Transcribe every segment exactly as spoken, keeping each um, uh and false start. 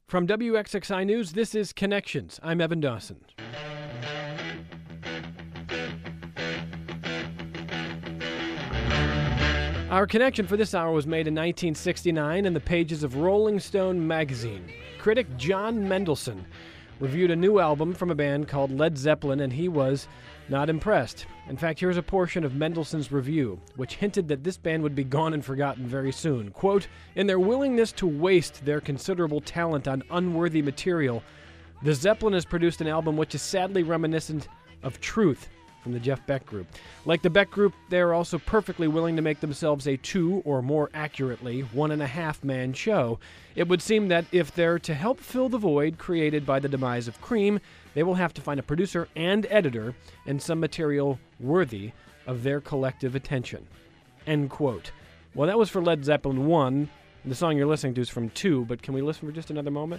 From W X X I News, this is Connections. I'm Evan Dawson. Our connection for this hour was made in nineteen sixty-nine in the pages of Rolling Stone magazine. Critic John Mendelsohn reviewed a new album from a band called Led Zeppelin, and he was not impressed. In fact, here's a portion of Mendelsohn's review, which hinted that this band would be gone and forgotten very soon. Quote, "In their willingness to waste their considerable talent on unworthy material, the Zeppelin has produced an album which is sadly reminiscent of Truth from the Jeff Beck Group. Like the Beck Group, they are also perfectly willing to make themselves a two, or more accurately, one and a half man show. It would seem that if they're to help fill the void created by the demise of Cream, they will have to find a producer and editor and some material worthy of their collective attention." End quote. Well, that was for Led Zeppelin one. The song you're listening to is from two, but can we listen for just another moment?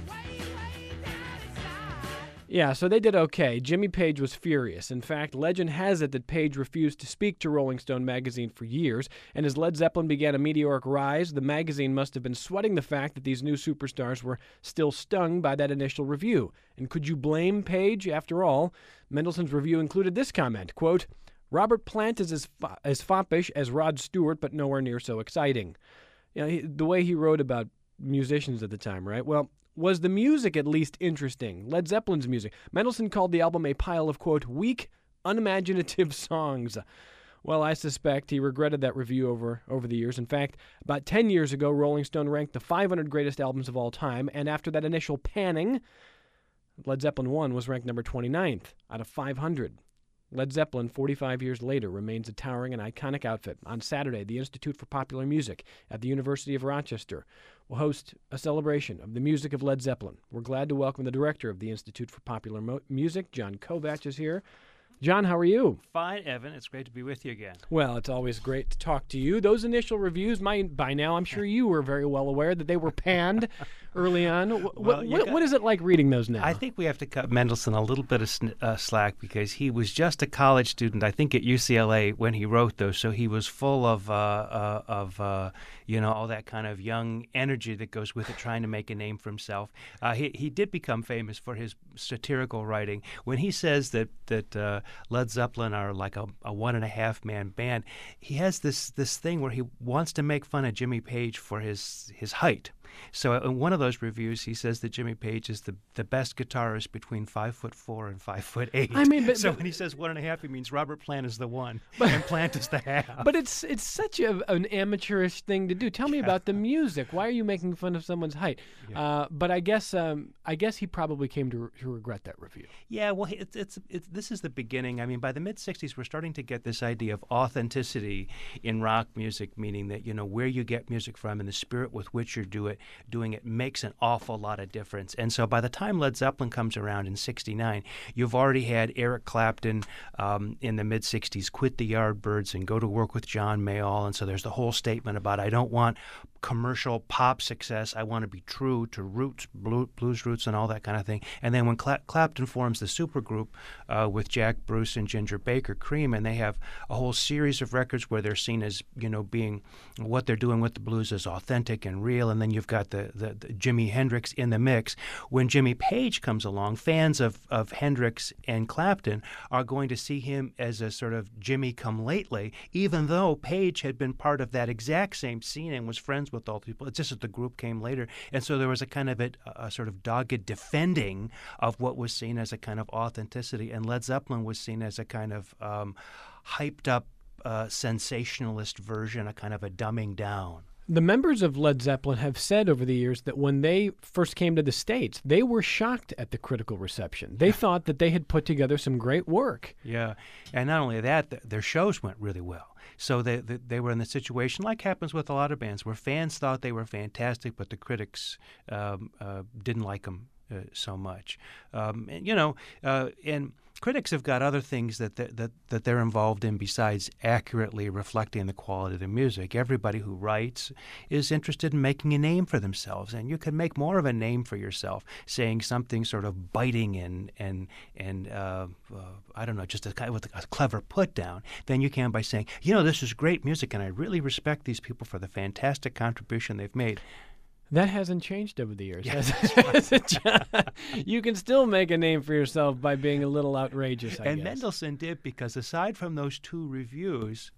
Yeah, so they did okay. Jimmy Page was furious. In fact, legend has it that Page refused to speak to Rolling Stone magazine for years, and as Led Zeppelin began a meteoric rise, the magazine must have been sweating the fact that these new superstars were still stung by that initial review. And could you blame Page? After all, Mendelsohn's review included this comment, quote, "Robert Plant is as, fo- as foppish as Rod Stewart, but nowhere near so exciting." You know, he, the way he wrote about musicians at the time, right? Well, was the music at least interesting? Led Zeppelin's music. Mendelsohn called the album a pile of, quote, "weak, unimaginative songs." Well, I suspect he regretted that review over, over the years. In fact, about ten years ago, Rolling Stone ranked the five hundred greatest albums of all time, and after that initial panning, Led Zeppelin one was ranked number twenty-ninth out of five hundred. Led Zeppelin, forty-five years later, remains a towering and iconic outfit. On Saturday, the Institute for Popular Music at the University of Rochester will host a celebration of the music of Led Zeppelin. We're glad to welcome the director of the Institute for Popular Mo- Music, John Kovach, is here. John, how are you? Fine, Evan. It's great to be with you again. Well, it's always great to talk to you. Those initial reviews, my, by now I'm sure you were very well aware that they were panned early on. What, Well, what, you what, got- what is it like reading those now? I think we have to cut Mendelsohn a little bit of sn- uh, slack because he was just a college student, I think, at U C L A when he wrote those. So he was full of, uh, uh, of uh, you know, all that kind of young energy that goes with it, trying to make a name for himself. Uh, he he did become famous for his satirical writing. When he says that that uh, Led Zeppelin are like a, a one and a half man band, he has this this thing where he wants to make fun of Jimmy Page for his his height. So in one of those reviews, he says that Jimmy Page is the, the best guitarist between five foot four and five foot eight. I mean, but- so but- when he says one and a half, he means Robert Plant is the one and Plant is the half. But it's it's such a, an amateurish thing to do. Tell me about the music. Why are you making fun of someone's height? Yeah. Uh, but I guess um, I guess he probably came to, to regret that review. Yeah, well, it's, it's it's this is the beginning. I mean, by the mid sixties, we're starting to get this idea of authenticity in rock music, meaning that, you know, where you get music from and the spirit with which you're do it, doing it makes an awful lot of difference. And so by the time Led Zeppelin comes around in sixty-nine, you've already had Eric Clapton um, in the mid sixties quit the Yardbirds and go to work with John Mayall. And so there's the whole statement about, I don't want commercial pop success. I want to be true to roots, blues roots, and all that kind of thing. And then when Cla- Clapton forms the supergroup uh, with Jack Bruce and Ginger Baker, Cream, and they have a whole series of records where they're seen as, you know, being what they're doing with the blues is authentic and real. And then you've got the, the, the Jimi Hendrix in the mix. When Jimmy Page comes along, fans of, of Hendrix and Clapton are going to see him as a sort of Jimmy come lately, even though Page had been part of that exact same scene and was friends with all the people. It's just that the group came later. And so there was a kind of a, a sort of dogged defending of what was seen as a kind of authenticity. And Led Zeppelin was seen as a kind of um, hyped up uh, sensationalist version, a kind of a dumbing down. The members of Led Zeppelin have said over the years that when they first came to the States, they were shocked at the critical reception. They thought that they had put together some great work. Yeah. And not only that, th- their shows went really well. So they, they they were in the situation, like happens with a lot of bands, where fans thought they were fantastic, but the critics um, uh, didn't like them uh, so much. Um, and, you know, uh, and critics have got other things that, that that that they're involved in besides accurately reflecting the quality of the music. Everybody who writes is interested in making a name for themselves, and you can make more of a name for yourself saying something sort of biting and and and uh, uh, I don't know, just a kind of a clever put down than you can by saying, you know, this is great music, and I really respect these people for the fantastic contribution they've made. That hasn't changed over the years, Yeah, has that's it? right. Has it, John? You can still make a name for yourself by being a little outrageous, I And guess. Mendelssohn did, because aside from those two reviews,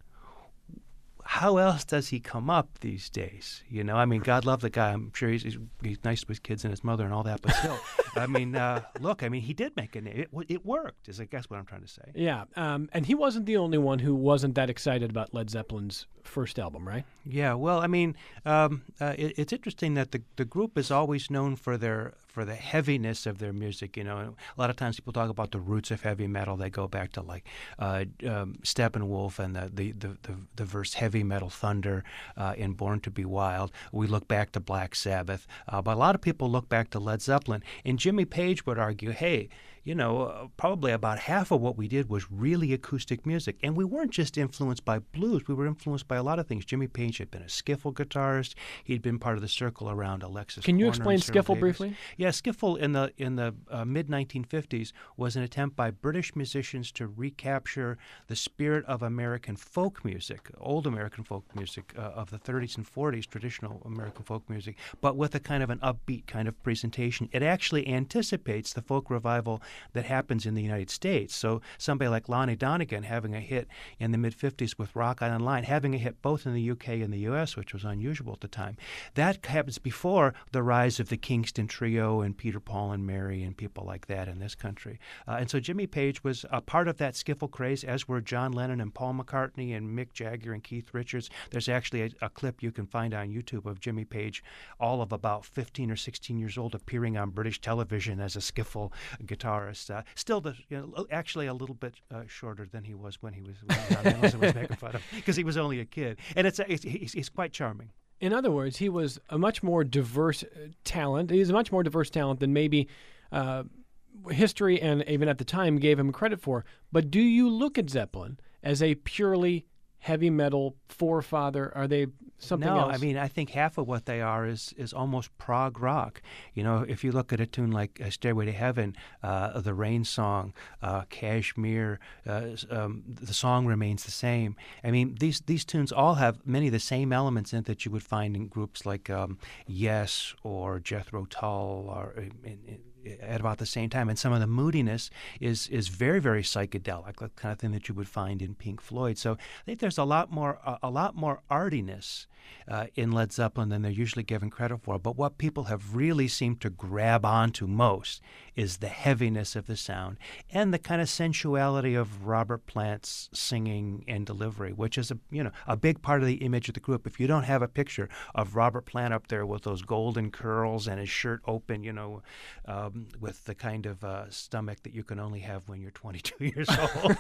how else does he come up these days? You know, I mean, God love the guy. I'm sure he's, he's, he's nice to his kids and his mother and all that, but still, I mean, uh, look, I mean, he did make a name. It, w- it worked, is I guess what I'm trying to say. Yeah, um, and he wasn't the only one who wasn't that excited about Led Zeppelin's first album, right? Yeah, well, I mean, um, uh, it, it's interesting that the the group is always known for their for the heaviness of their music. You know, a lot of times people talk about the roots of heavy metal. They go back to like uh, um, Steppenwolf and the the, the, the the verse "Heavy Metal Thunder" uh, in "Born to Be Wild." We look back to Black Sabbath, uh, but a lot of people look back to Led Zeppelin. And Jimmy Page would argue, hey, you know, uh, probably about half of what we did was really acoustic music. And we weren't just influenced by blues. We were influenced by a lot of things. Jimmy Page had been a skiffle guitarist. He'd been part of the circle around Alexis Can you Korner explain and Cyril skiffle Davis. briefly? Yeah, skiffle in the in the uh, mid nineteen fifties was an attempt by British musicians to recapture the spirit of American folk music, old American folk music uh, of the thirties and forties, traditional American folk music, but with a kind of an upbeat kind of presentation. It actually anticipates the folk revival that happens in the United States. So somebody like Lonnie Donegan having a hit in the mid-fifties with Rock Island Line, having a hit both in the U K and the U S, which was unusual at the time, that happens before the rise of the Kingston Trio and Peter, Paul, and Mary and people like that in this country. Uh, and so Jimmy Page was a part of that skiffle craze, as were John Lennon and Paul McCartney and Mick Jagger and Keith Richards. There's actually a, a clip you can find on YouTube of Jimmy Page, all of about fifteen or sixteen years old, appearing on British television as a skiffle guitarist. Uh, still, the, you know, actually a little bit uh, shorter than he was when he was when John Lennon was making fun of him, because he was only a kid. And it's, it's he's, he's quite charming. In other words, he was a much more diverse uh, talent. He's a much more diverse talent than maybe uh, history and even at the time gave him credit for. But do you look at Zeppelin as a purely heavy metal forefather? Are they something no, else? I mean, I think half of what they are is is almost prog rock. You know, if you look at a tune like uh, Stairway to Heaven, uh, the Rain Song, uh, Kashmir, uh, um, the song remains the same. I mean, these these tunes all have many of the same elements in it that you would find in groups like um, Yes or Jethro Tull or in, in, at about the same time. And some of the moodiness is is very, very psychedelic, the kind of thing that you would find in Pink Floyd. So I think there's a lot more a, a lot more artiness uh, in Led Zeppelin than they're usually given credit for. But what people have really seemed to grab onto most is the heaviness of the sound and the kind of sensuality of Robert Plant's singing and delivery, which is a you know a big part of the image of the group. If you don't have a picture of Robert Plant up there with those golden curls and his shirt open, you know, um, with the kind of uh, stomach that you can only have when you're twenty-two years old.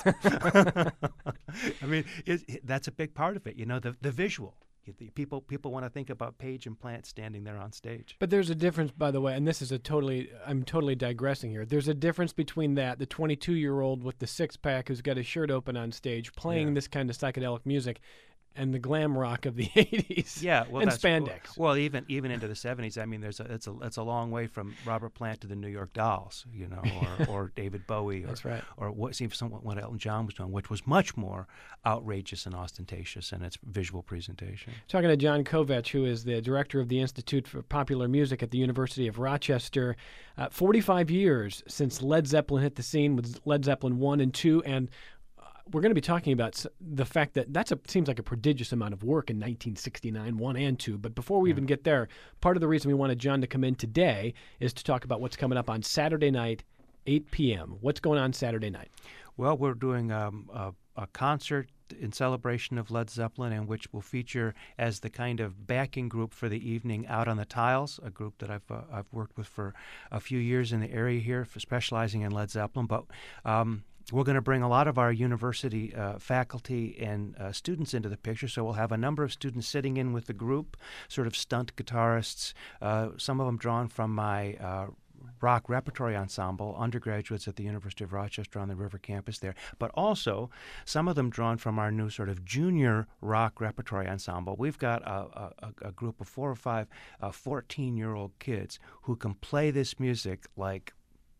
I mean, it, it, that's a big part of it. You know, the the visual. People people want to think about Page and Plant standing there on stage. But there's a difference, by the way, and this is a totally, I'm totally digressing here. There's a difference between that, the twenty-two-year-old with the six-pack who's got his shirt open on stage playing Yeah. this kind of psychedelic music, and the glam rock of the eighties. Yeah, well, and that's, spandex. Well, even even into the seventies. I mean, there's a it's a it's a long way from Robert Plant to the New York Dolls, you know, or, or David Bowie, or That's right. or what see someone what Elton John was doing, which was much more outrageous and ostentatious in its visual presentation. Talking to John Kovach, who is the director of the Institute for Popular Music at the University of Rochester. Uh, forty-five years since Led Zeppelin hit the scene with Led Zeppelin one and two, and uh, we're going to be talking about s- the fact that that seems like a prodigious amount of work in nineteen sixty-nine, one and two. But before we Yeah. even get there, part of the reason we wanted John to come in today is to talk about what's coming up on Saturday night, eight p.m. What's going on Saturday night? Well, we're doing um, a, a concert in celebration of Led Zeppelin, in which will feature as the kind of backing group for the evening Out on the Tiles, a group that I've uh, I've worked with for a few years in the area here, for specializing in Led Zeppelin. But um, we're going to bring a lot of our university uh, faculty and uh, students into the picture. So we'll have a number of students sitting in with the group, sort of stunt guitarists, uh, some of them drawn from my uh, rock repertory ensemble, undergraduates at the University of Rochester on the River campus there, but also some of them drawn from our new sort of junior rock repertory ensemble. We've got a, a, a group of four or five uh, fourteen-year-old kids who can play this music like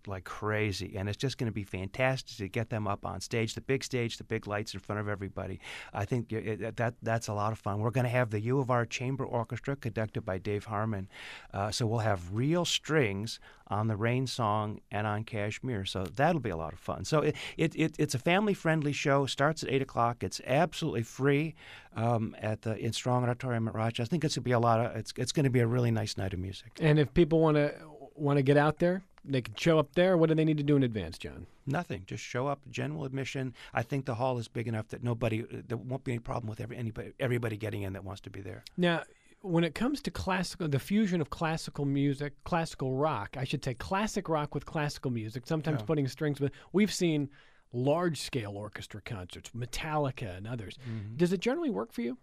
like crazy, and it's just going to be fantastic to get them up on stage, the big stage, the big lights in front of everybody. I think it, that that's a lot of fun. We're going to have the U of R Chamber Orchestra conducted by Dave Harmon, uh, so we'll have real strings on the Rain Song and on Kashmir, so that'll be a lot of fun. So it, it, it it's a family-friendly show. Starts at eight o'clock. It's absolutely free um, at the in Strong Auditorium at Rochester. I think it's going to be a lot of it's it's going to be a really nice night of music. And if people want to want to get out there, they can show up there. What do they need to do in advance, John? Nothing. Just show up. General admission. I think the hall is big enough that nobody there won't be any problem with every anybody everybody getting in that wants to be there. Now, when it comes to classical, the fusion of classical music, classical rock, I should say classic rock with classical music, sometimes Yeah. putting strings with, we've seen large-scale orchestra concerts, Metallica and others. Mm-hmm. Does it generally work for you?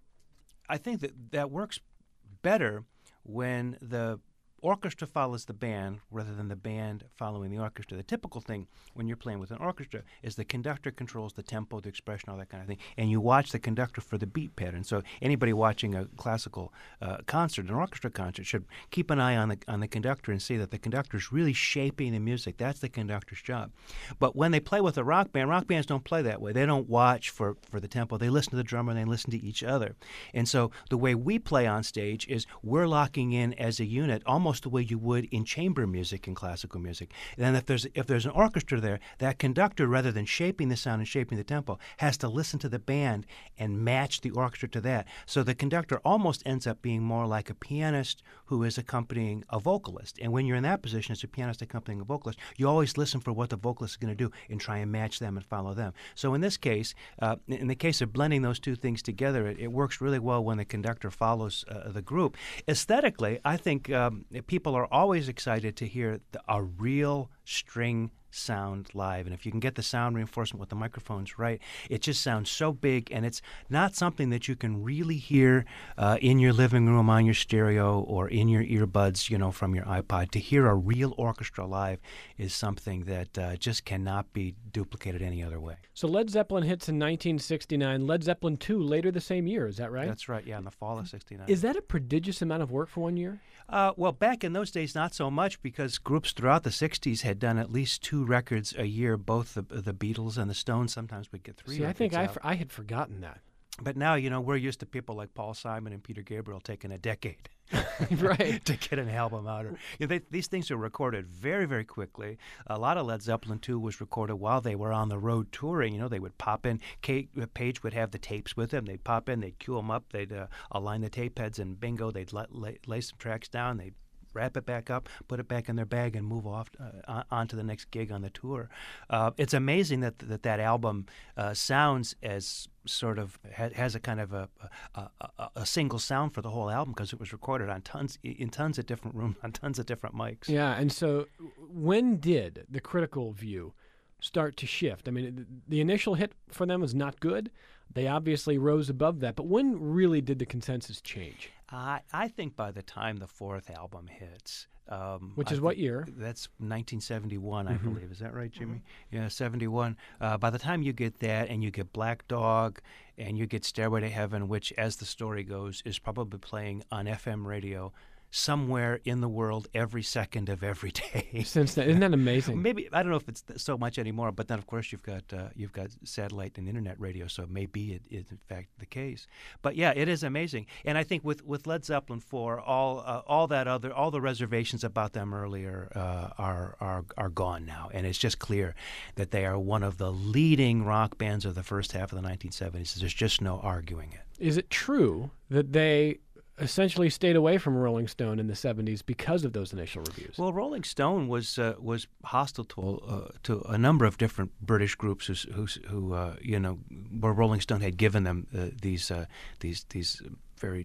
I think that that works better when the orchestra follows the band rather than the band following the orchestra. The typical thing when you're playing with an orchestra is the conductor controls the tempo, the expression, all that kind of thing, and you watch the conductor for the beat pattern. So anybody watching a classical uh, concert, an orchestra concert, should keep an eye on the on the conductor and see that the conductor is really shaping the music. That's the conductor's job. But when they play with a rock band, rock bands don't play that way. They don't watch for, for the tempo. They listen to the drummer and they listen to each other. And so the way we play on stage is we're locking in as a unit, almost the way you would in chamber music and classical music. And then if there's if there's an orchestra there, that conductor, rather than shaping the sound and shaping the tempo, has to listen to the band and match the orchestra to that. So the conductor almost ends up being more like a pianist who is accompanying a vocalist. And when you're in that position as a pianist accompanying a vocalist, you always listen for what the vocalist is going to do and try and match them and follow them. So in this case, uh, in the case of blending those two things together, it, it works really well when the conductor follows uh, the group. Aesthetically, I think um, people are always excited to hear the, a real string sound live. And if you can get the sound reinforcement with the microphones right, it just sounds so big, and it's not something that you can really hear uh, in your living room on your stereo or in your earbuds, you know, from your iPod. To hear a real orchestra live is something that uh, just cannot be duplicated any other way. So Led Zeppelin hits in nineteen sixty-nine, Led Zeppelin two later the same year, is that right? That's right, yeah, in the fall of sixty-nine. Is that a prodigious amount of work for one year? Uh, well, back in those days, not so much, because groups throughout the sixties had done at least two records a year, both the, the Beatles and the Stones. Sometimes we'd get three See, I records think I, out. f- I had forgotten that. But now, you know, we're used to people like Paul Simon and Peter Gabriel taking a decade Right. to get an album out. Or, you know, they, these things are recorded very, very quickly. A lot of Led Zeppelin two was recorded while they were on the road touring. You know, they would pop in. Kate Page would have the tapes with them. They'd pop in. They'd cue them up. They'd uh, align the tape heads, and bingo, they'd lay, lay, lay some tracks down. They'd wrap it back up, put it back in their bag, and move off uh, on to the next gig on the tour. Uh, it's amazing that that, that album uh, sounds as sort of ha- has a kind of a, a, a, a single sound for the whole album, because it was recorded on tons in tons of different rooms on tons of different mics. Yeah, and so when did the critical view start to shift? I mean, the initial hit for them was not good. They obviously rose above that, but when really did the consensus change? I I think by the time the fourth album hits, um, Which I is what think year? That's nineteen seventy-one, I Mhm. believe. Is that right, Jimmy? Yeah, seventy-one. Uh, by the time you get that, and you get Black Dog, and you get Stairway to Heaven, which, as the story goes, is probably playing on F M radio somewhere in the world every second of every day. Since then, isn't that amazing? Maybe I don't know if it's th- so much anymore, but then of course you've got uh, you've got satellite and internet radio, so maybe it is in fact the case. But yeah, it is amazing, and I think with, with Led Zeppelin four, all uh, all that other all the reservations about them earlier uh, are are are gone now, and it's just clear that they are one of the leading rock bands of the first half of the nineteen seventies. There's just no arguing it. Is it true that they essentially stayed away from Rolling Stone in the seventies because of those initial reviews? Well, Rolling Stone was uh, was hostile to uh, to a number of different British groups who who, who uh, you know, where Rolling Stone had given them uh, these uh, these these very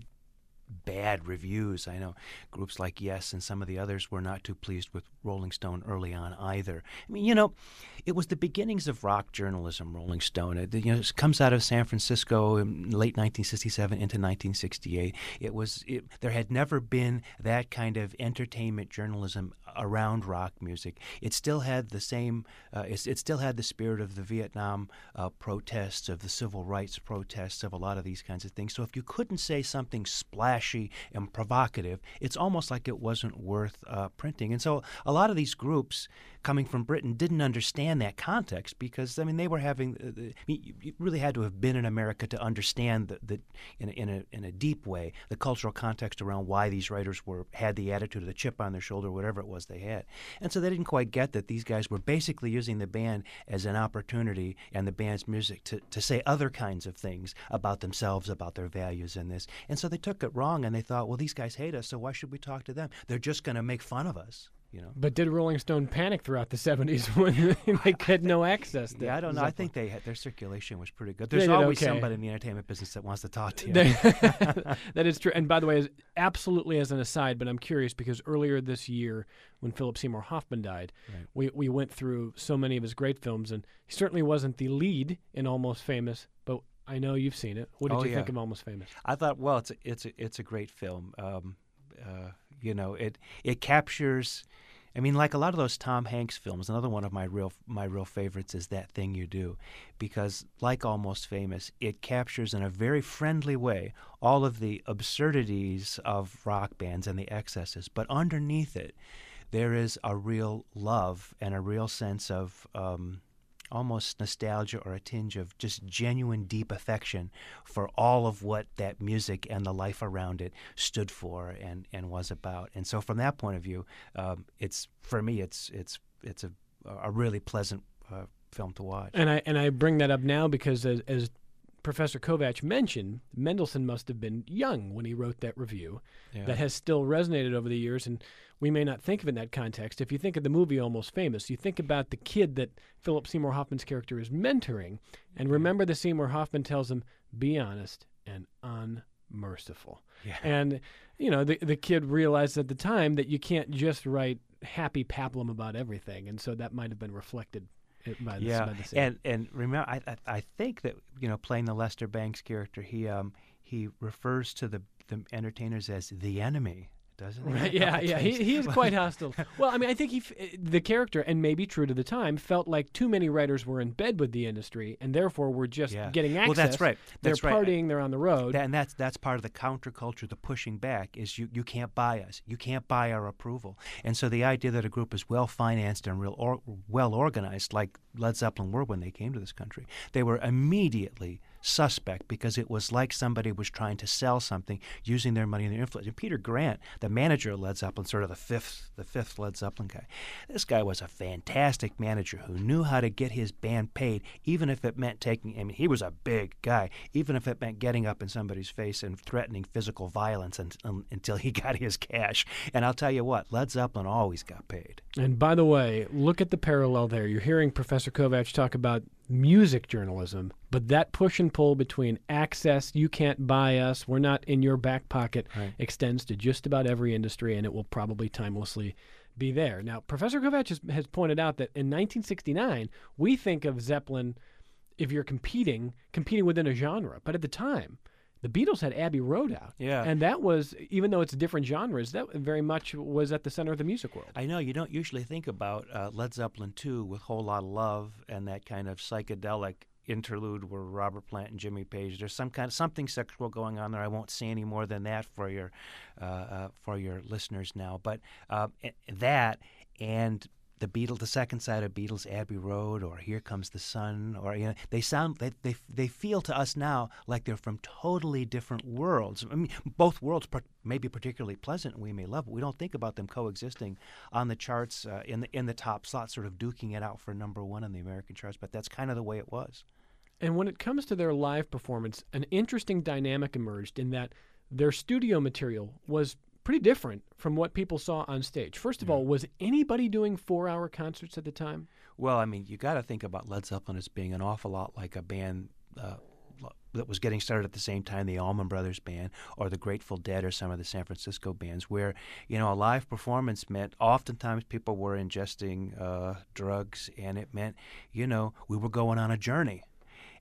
bad reviews. I know groups like Yes and some of the others were not too pleased with Rolling Stone early on either. I mean, you know, it was the beginnings of rock journalism, Rolling Stone. It, you know, it comes out of San Francisco in late nineteen sixty-seven into nineteen sixty-eight. It was it, there had never been that kind of entertainment journalism around rock music. It still had the same, uh, it, it still had the spirit of the Vietnam uh, protests, of the civil rights protests, of a lot of these kinds of things. So if you couldn't say something splashy and provocative, it's almost like it wasn't worth uh, printing. And so a lot of these groups coming from Britain didn't understand that context because, I mean, they were having, uh, the, I mean, you, you really had to have been in America to understand the, the in, a, in, a, in a deep way the cultural context around why these writers were had the attitude of the chip on their shoulder, whatever it was they had. And so they didn't quite get that these guys were basically using the band as an opportunity and the band's music to, to say other kinds of things about themselves, about their values in this. And so they took it wrong and they thought, well, these guys hate us, so why should we talk to them? They're just going to make fun of us. You know. But did Rolling Stone panic throughout the seventies when they had no access to Yeah, I don't know. Zeppelin? I think they had, their circulation was pretty good. There's did always okay. somebody in the entertainment business that wants to talk to you. That is true. And by the way, as, absolutely as an aside, but I'm curious because earlier this year when Philip Seymour Hoffman died, Right. we, we went through so many of his great films, and he certainly wasn't the lead in Almost Famous, but I know you've seen it. What did Oh, you yeah. think of Almost Famous? I thought, well, it's a, it's a, it's a great film. Um, uh, you know, it it captures. I mean, like a lot of those Tom Hanks films, another one of my real my real favorites is That Thing You Do, because like Almost Famous, it captures in a very friendly way all of the absurdities of rock bands and the excesses, but underneath it, there is a real love and a real sense of um, almost nostalgia or a tinge of just genuine deep affection for all of what that music and the life around it stood for and, and was about. And so from that point of view, um, it's for me, it's it's it's a a really pleasant uh, film to watch. And I and I bring that up now because as, as Professor Kovacs mentioned, Mendelssohn must have been young when he wrote that review. Yeah. That has still resonated over the years, and we may not think of it in that context. If you think of the movie Almost Famous, you think about the kid that Philip Seymour Hoffman's character is mentoring, and remember the scene where Hoffman tells him, be honest and unmerciful. Yeah. And, you know, the, the kid realized at the time that you can't just write happy paplum about everything, and so that might have been reflected by the, yeah, by the scene. and and remember, I, I I think that you know playing the Lester Bangs character, he um he refers to the the entertainers as the enemy, doesn't he? Right, yeah, yeah, he, he is quite hostile. Well, I mean, I think he, f- the character, and maybe true to the time, felt like too many writers were in bed with the industry, and therefore were just Yeah. getting access. Well, that's right. That's they're right. partying, they're on the road. That, and that's that's part of the counterculture, the pushing back is you, you can't buy us. You can't buy our approval. And so the idea that a group is well financed and real or, well organized, like Led Zeppelin were when they came to this country, they were immediately suspect because it was like somebody was trying to sell something using their money and their influence. And Peter Grant, the manager of Led Zeppelin, sort of the fifth the fifth Led Zeppelin guy, this guy was a fantastic manager who knew how to get his band paid, even if it meant taking, I mean, he was a big guy, even if it meant getting up in somebody's face and threatening physical violence and, um, until he got his cash. And I'll tell you what, Led Zeppelin always got paid. And by the way, look at the parallel there. You're hearing Professor Kovacs talk about music journalism, but that push and pull between access, you can't buy us, we're not in your back pocket, Right. extends to just about every industry, and it will probably timelessly be there. Now, Professor Kovacs has, has pointed out that in nineteen sixty-nine, we think of Zeppelin, if you're competing, competing within a genre, but at the time, the Beatles had Abbey Road out. Yeah. And that was, even though it's different genres, that very much was at the center of the music world. I know you don't usually think about uh, Led Zeppelin two with Whole Lot of Love and that kind of psychedelic interlude where Robert Plant and Jimmy Page, there's some kind of something sexual going on there. I won't say any more than that for your uh, uh, for your listeners now. But uh, that and the Beatles, the second side of Beatles, Abbey Road, or Here Comes the Sun, or you know, they sound they they they feel to us now like they're from totally different worlds. I mean, both worlds par- may be particularly pleasant, and we may love, but we don't think about them coexisting on the charts uh, in the in the top slot, sort of duking it out for number one on the American charts. But that's kind of the way it was. And when it comes to their live performance, an interesting dynamic emerged in that their studio material was pretty different from what people saw on stage. First of Yeah. all, was anybody doing four-hour concerts at the time? Well, I mean, you got to think about Led Zeppelin as being an awful lot like a band uh, that was getting started at the same time, the Allman Brothers Band or the Grateful Dead or some of the San Francisco bands, where, you know, a live performance meant oftentimes people were ingesting uh, drugs, and it meant, you know, we were going on a journey.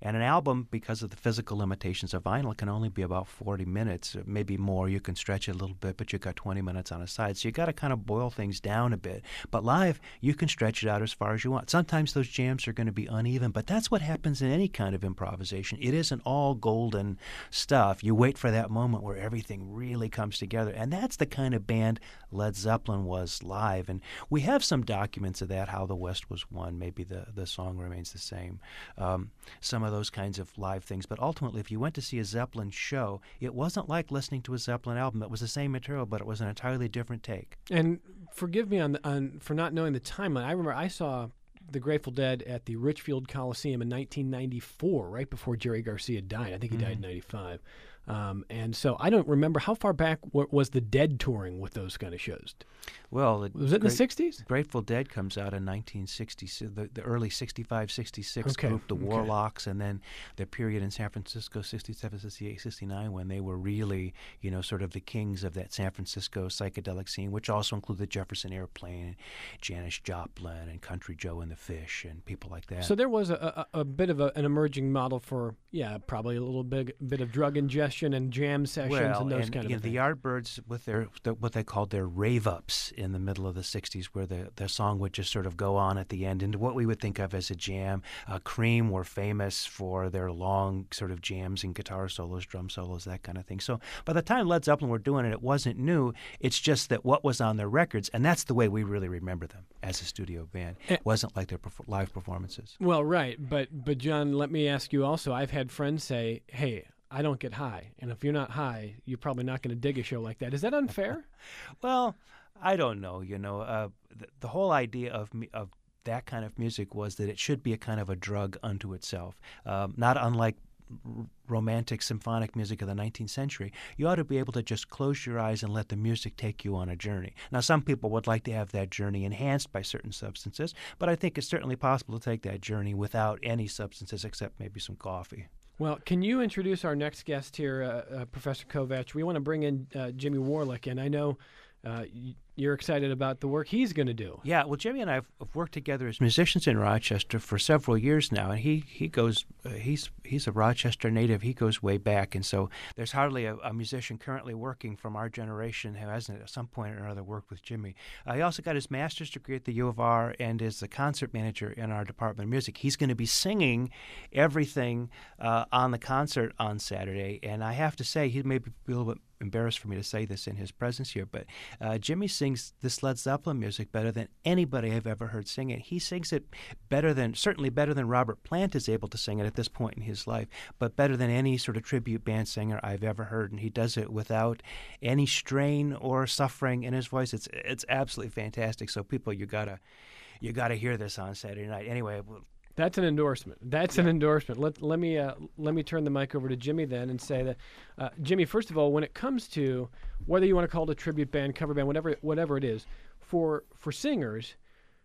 And an album, because of the physical limitations of vinyl, can only be about forty minutes, maybe more. You can stretch it a little bit, but you've got twenty minutes on a side. So you got to kind of boil things down a bit. But live, you can stretch it out as far as you want. Sometimes those jams are going to be uneven, but that's what happens in any kind of improvisation. It isn't all golden stuff. You wait for that moment where everything really comes together. And that's the kind of band Led Zeppelin was live. And we have some documents of that, How the West Was Won. Maybe the, the song remains the same. Um, some of those kinds of live things. But ultimately, if you went to see a Zeppelin show, it wasn't like listening to a Zeppelin album. It was the same material, but it was an entirely different take. And forgive me on, the, on for not knowing the timeline. I remember I saw the Grateful Dead at the Richfield Coliseum in nineteen ninety-four, right before Jerry Garcia died. I think he Mm-hmm. died in ninety-five. Um, and so I don't remember how far back w- was the Dead touring with those kind of shows. Well, the Was it in great, the sixties? Grateful Dead comes out in nineteen sixty, the, the early sixty-five, sixty-six Okay, group, the okay. Warlocks, and then the period in San Francisco, sixty-seven, sixty-eight, sixty-nine, when they were really, you know, sort of the kings of that San Francisco psychedelic scene, which also included the Jefferson Airplane, Janis Joplin, and Country Joe and the Fish, and people like that. So there was a, a, a bit of a, an emerging model for, yeah, probably a little big bit of drug ingestion and jam sessions well, and those and, kind you of know, the things. Yardbirds with their, the, what they called their rave-ups in the middle of the sixties, where the, the song would just sort of go on at the end into what we would think of as a jam. Uh, Cream were famous for their long sort of jams and guitar solos, drum solos, that kind of thing. So by the time Led Zeppelin were doing it, it wasn't new. It's just that what was on their records, and that's the way we really remember them as a studio band, Eh. wasn't like their perf- live performances. Well, right, but but John, let me ask you also. I've had friends say, "Hey, I don't get high, and if you're not high, you're probably not going to dig a show like that." Is that unfair? Well, I don't know. You know, uh, the, the whole idea of me, of that kind of music was that it should be a kind of a drug unto itself, um, not unlike r- romantic symphonic music of the nineteenth century. You ought to be able to just close your eyes and let the music take you on a journey. Now, some people would like to have that journey enhanced by certain substances, but I think it's certainly possible to take that journey without any substances except maybe some coffee. Well, can you introduce our next guest here, uh, uh, Professor Kovach? We want to bring in uh, Jimmy Warlick, and I know uh, y- you're excited about the work he's going to do. Yeah, well, Jimmy and I have have worked together as musicians in Rochester for several years now, and he he goes uh, he's he's a Rochester native. He goes way back, and so there's hardly a, a musician currently working from our generation who hasn't at some point or another worked with Jimmy. Uh, he also got his master's degree at the U of R and is the concert manager in our Department of Music. He's going to be singing everything uh, on the concert on Saturday, and I have to say he may be a little bit embarrassed for me to say this in his presence here, but uh, Jimmy sings this Led Zeppelin music better than anybody I've ever heard sing it. He sings it better than, certainly better than Robert Plant is able to sing it at this point in his life, but better than any sort of tribute band singer I've ever heard, and he does it without any strain or suffering in his voice. It's it's absolutely fantastic. So people, you gotta you gotta hear this on Saturday night. Anyway. We'll, That's an endorsement. That's yeah. an endorsement. Let let me uh, let me turn the mic over to Jimmy then and say that, uh, Jimmy. First of all, when it comes to whether you want to call it a tribute band, cover band, whatever whatever it is, for for singers,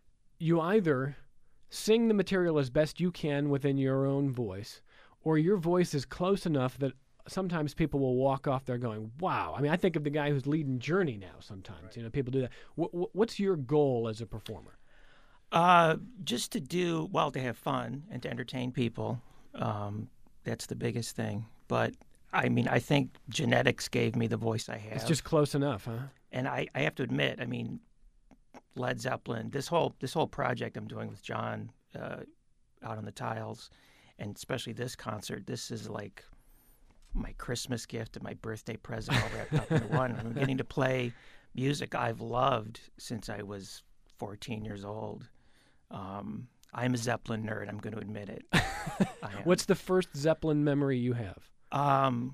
you either sing the material as best you can within your own voice, or your voice is close enough that sometimes people will walk off there going, "Wow!" I mean, I think of the guy who's leading Journey now. Sometimes right. you know people do that. W- what's your goal as a performer? Uh, just to do, well, to have fun and to entertain people. Um, that's the biggest thing. But, I mean, I think genetics gave me the voice I have. It's just close enough, huh? And I, I have to admit, I mean, Led Zeppelin, this whole this whole project I'm doing with John uh, out on the tiles, and especially this concert, this is like my Christmas gift and my birthday present all wrapped up into one. I'm getting to play music I've loved since I was fourteen years old. Um, I'm a Zeppelin nerd. I'm going to admit it. What's the first Zeppelin memory you have? Um,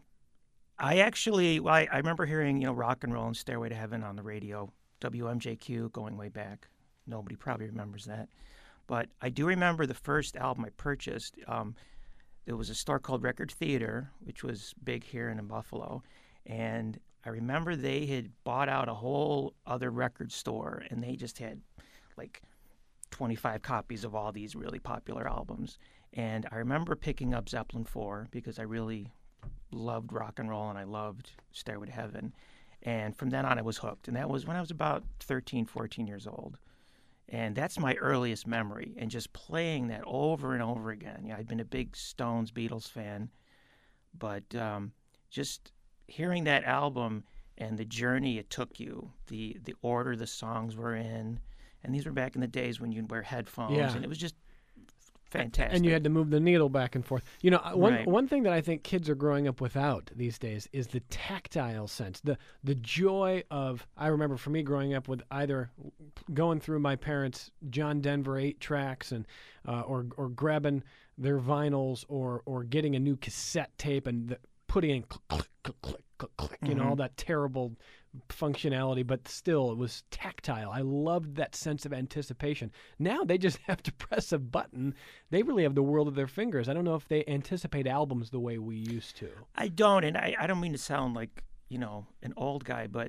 I actually, well, I, I remember hearing, you know, Rock and Roll and Stairway to Heaven on the radio, W M J Q, going way back. Nobody probably remembers that. But I do remember the first album I purchased. Um, there was a store called Record Theater, which was big here in Buffalo. And I remember they had bought out a whole other record store, and they just had like twenty-five copies of all these really popular albums. And I remember picking up Zeppelin four because I really loved rock and roll and I loved Stairway to Heaven. And from then on, I was hooked. And that was when I was about thirteen, fourteen years old. And that's my earliest memory, and just playing that over and over again. Yeah, I've been a big Stones, Beatles fan, but um, just hearing that album and the journey it took you, the the order the songs were in, and these were back in the days when you'd wear headphones, Yeah. and it was just fantastic. And you had to move the needle back and forth. You know, one Right. one thing that I think kids are growing up without these days is the tactile sense, the the joy of. I remember for me growing up with either going through my parents' John Denver eight tracks and uh, or or grabbing their vinyls or or getting a new cassette tape and the, putting in click click click click click, click you know, all that terrible functionality, but still it was tactile. I loved that sense of anticipation. Now they just have to press a button. They really have the world at their fingers. I don't know if they anticipate albums the way we used to. I don't, and I, I don't mean to sound like, you know, an old guy, but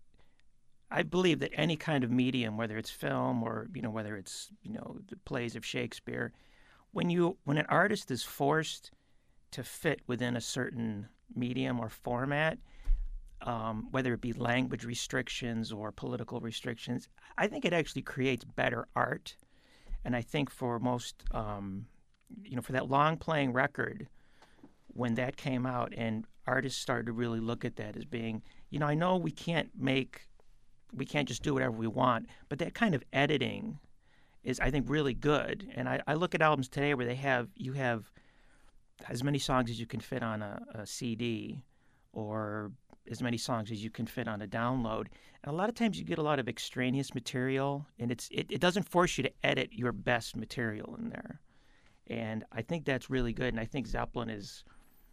I believe that any kind of medium, whether it's film or, you know, whether it's, you know, the plays of Shakespeare, when you when an artist is forced to fit within a certain medium or format, um, whether it be language restrictions or political restrictions, I think it actually creates better art. And I think for most, um, you know, for that long playing record, when that came out and artists started to really look at that as being, you know, I know we can't make, we can't just do whatever we want, but that kind of editing is, I think, really good. And I, I look at albums today where they have, you have as many songs as you can fit on a, a C D or as many songs as you can fit on a download. And a lot of times you get a lot of extraneous material, and it's it, it doesn't force you to edit your best material in there. And I think that's really good. And I think Zeppelin is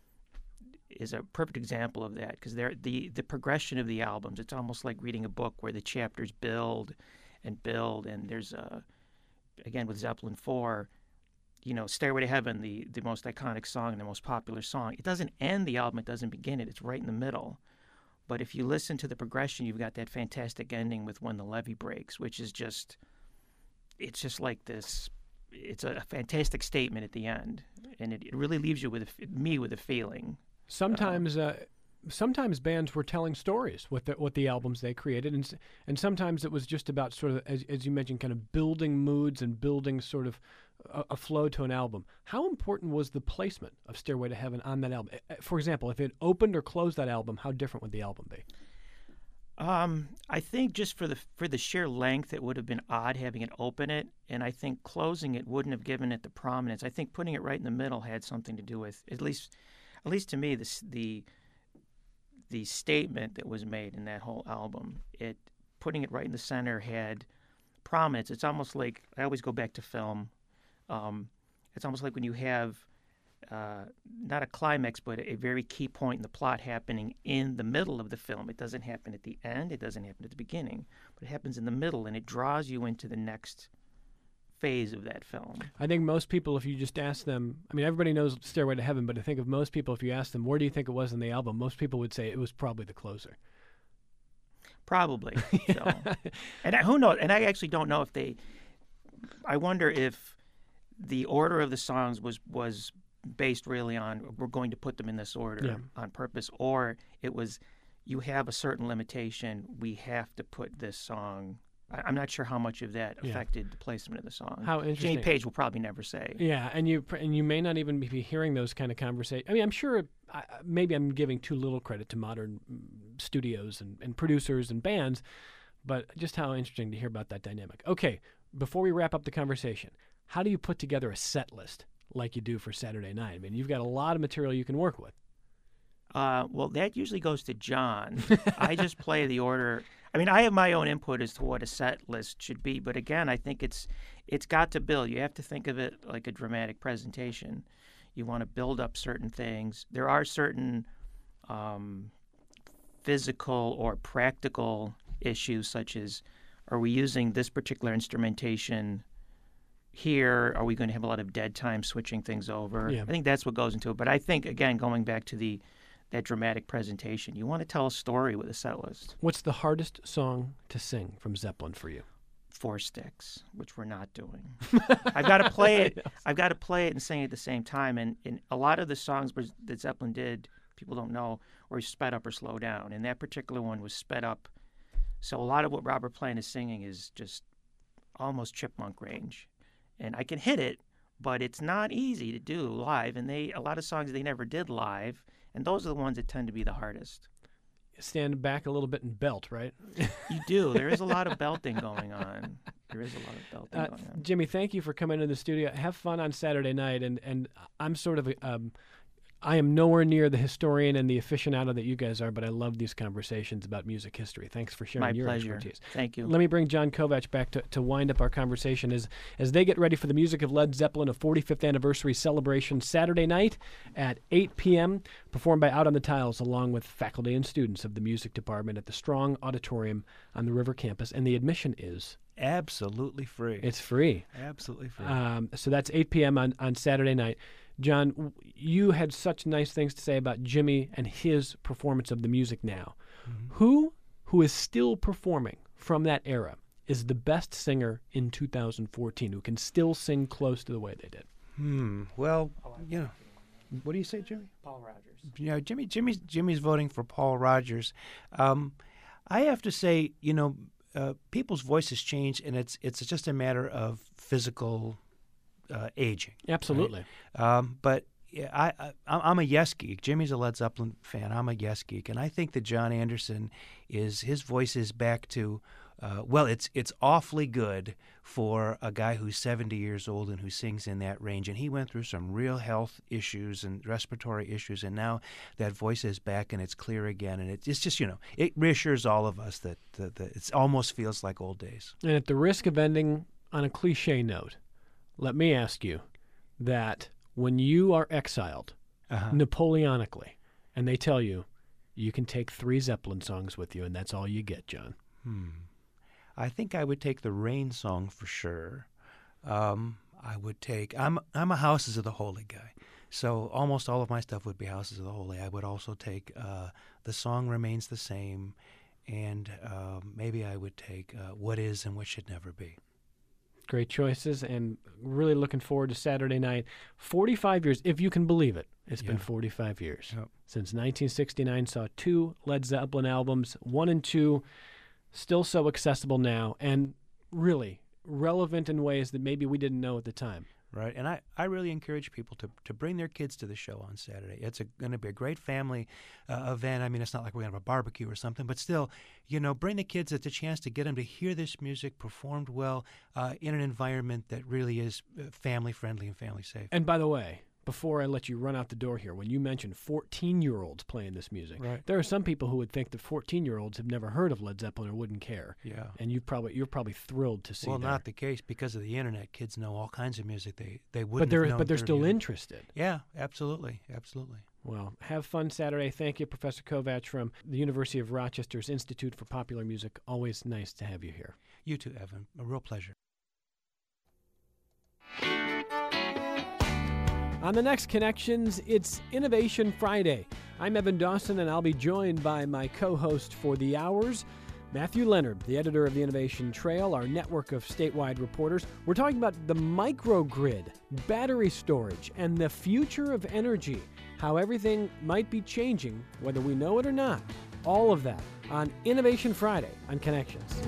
is a perfect example of that, because they're the the progression of the albums. It's almost like reading a book where the chapters build and build. And there's a, again with Zeppelin four, you know, Stairway to Heaven, the the most iconic song and the most popular song. It doesn't end the album. It doesn't begin it. It's right in the middle. But if you listen to the progression, you've got that fantastic ending with When the Levee Breaks, which is just, it's just like this, it's a fantastic statement at the end. And it, it really leaves you with, a, me with a feeling. Sometimes, uh, sometimes bands were telling stories with the, with the albums they created, and s- and sometimes it was just about sort of, as, as you mentioned, kind of building moods and building sort of a, a flow to an album. How important was the placement of Stairway to Heaven on that album? Uh, For example, if it opened or closed that album, how different would the album be? Um, I think just for the for the sheer length, it would have been odd having it open it, and I think closing it wouldn't have given it the prominence. I think putting it right in the middle had something to do with, at least, at least to me, this the the statement that was made in that whole album. It putting it right in the center had prominence. It's almost like, I always go back to film. Um, it's almost like when you have uh, not a climax, but a very key point in the plot happening in the middle of the film. It doesn't happen at the end. It doesn't happen at the beginning, but it happens in the middle, and it draws you into the next phase of that film. I think most people, if you just ask them, I mean, everybody knows Stairway to Heaven, but I think of most people, if you ask them, where do you think it was in the album, most people would say it was probably the closer. Probably. So. And I, who knows? And I actually don't know if they, I wonder if the order of the songs was, was based really on, we're going to put them in this order Yeah. on purpose, or it was, you have a certain limitation, we have to put this song. I, I'm not sure how much of that Yeah. affected the placement of the song. How interesting. Jimmy Page will probably never say. Yeah, and you pr- and you may not even be hearing those kind of conversations. I mean, I'm sure I, maybe I'm giving too little credit to modern mm, studios and, and producers and bands, but just how interesting to hear about that dynamic. Okay, before we wrap up the conversation, how do you put together a set list like you do for Saturday night? I mean, you've got a lot of material you can work with. Uh, well, that usually goes to John. I just play the order. I mean, I have my own input as to what a set list should be, but again, I think it's it's got to build. You have to think of it like a dramatic presentation. You want to build up certain things. There are certain um, physical or practical issues, such as, are we using this particular instrumentation here? Are we going to have a lot of dead time switching things over? Yeah. I think that's what goes into it. But I think, again, going back to the that dramatic presentation, you want to tell a story with a set list. What's the hardest song to sing from Zeppelin for you? Four Sticks, which we're not doing. I've got to play it. I've got to play it and sing it at the same time. And, and a lot of the songs that Zeppelin did, people don't know, were sped up or slowed down. And that particular one was sped up. So a lot of what Robert Plant is singing is just almost chipmunk range. And I can hit it, but it's not easy to do live. And they a lot of songs they never did live, and those are the ones that tend to be the hardest. Stand back a little bit and belt, right? You do. There is a lot of belting going on. There is a lot of belting Uh, going on. Jimmy, thank you for coming into the studio. Have fun on Saturday night, and and I'm sort of um, I am nowhere near the historian and the aficionado that you guys are, but I love these conversations about music history. Thanks for sharing My your pleasure. expertise. Thank you. Let me bring John Kovacs back to, to wind up our conversation as as they get ready for the music of Led Zeppelin, a forty-fifth anniversary celebration Saturday night at eight p.m., performed by Out on the Tiles, along with faculty and students of the music department at the Strong Auditorium on the River campus. And the admission is? Absolutely free. It's free. Absolutely free. Um, so that's eight p.m. on, on Saturday night. John, w- you had such nice things to say about Jimmy and his performance of the music now. Mm-hmm. Who, who is still performing from that era, is the best singer in two thousand fourteen who can still sing close to the way they did? Hmm. Well, you know, what do you say, Jimmy? Paul Rogers. You know, Jimmy, Jimmy's, Jimmy's voting for Paul Rogers. Um, I have to say, you know, uh, people's voices change, and it's it's just a matter of physical uh, aging. Absolutely. Right? Um, but yeah, I, I I'm a Yes geek. Jimmy's a Led Zeppelin fan. I'm a Yes geek, and I think that John Anderson is his voice is back to. Uh, well, it's it's awfully good for a guy who's seventy years old and who sings in that range. And he went through some real health issues and respiratory issues, and now that voice is back and it's clear again. And it, it's just, you know, it reassures all of us that, that, that it almost feels like old days. And at the risk of ending on a cliche note, let me ask you that when you are exiled Uh-huh. Napoleonically, and they tell you you can take three Zeppelin songs with you, and that's all you get, John. Hmm. I think I would take the Rain song for sure. Um, I would take. I'm I'm a Houses of the Holy guy, so almost all of my stuff would be Houses of the Holy. I would also take uh, the song Remains the Same, and uh, maybe I would take uh, What Is and What Should Never Be. Great choices, and really looking forward to Saturday night. forty-five years, if you can believe it. It's been Yeah. forty-five years. Yep. Since nineteen sixty-nine saw two Led Zeppelin albums, one and two, still so accessible now, and really relevant in ways that maybe we didn't know at the time. Right, and I, I really encourage people to, to bring their kids to the show on Saturday. It's going to be a great family uh, event. I mean, it's not like we're going to have a barbecue or something, but still, you know, bring the kids. It's a chance to get them to hear this music performed well uh, in an environment that really is family-friendly and family-safe. And by the way, before I let you run out the door here, when you mentioned fourteen-year-olds playing this music, Right. there are some people who would think that fourteen-year-olds have never heard of Led Zeppelin or wouldn't care. Yeah. And you probably you're probably thrilled to see Well, their- not the case because of the internet. Kids know all kinds of music they they but wouldn't. they're have known but they're thirty still years. interested. Yeah, absolutely, absolutely. Well, have fun Saturday. Thank you, Professor Kovacs from the University of Rochester's Institute for Popular Music. Always nice to have you here. You too, Evan. A real pleasure. On the next Connections, it's Innovation Friday. I'm Evan Dawson, and I'll be joined by my co-host for the hours, Matthew Leonard, the editor of the Innovation Trail, our network of statewide reporters. We're talking about the microgrid, battery storage, and the future of energy, how everything might be changing, whether we know it or not. All of that on Innovation Friday on Connections.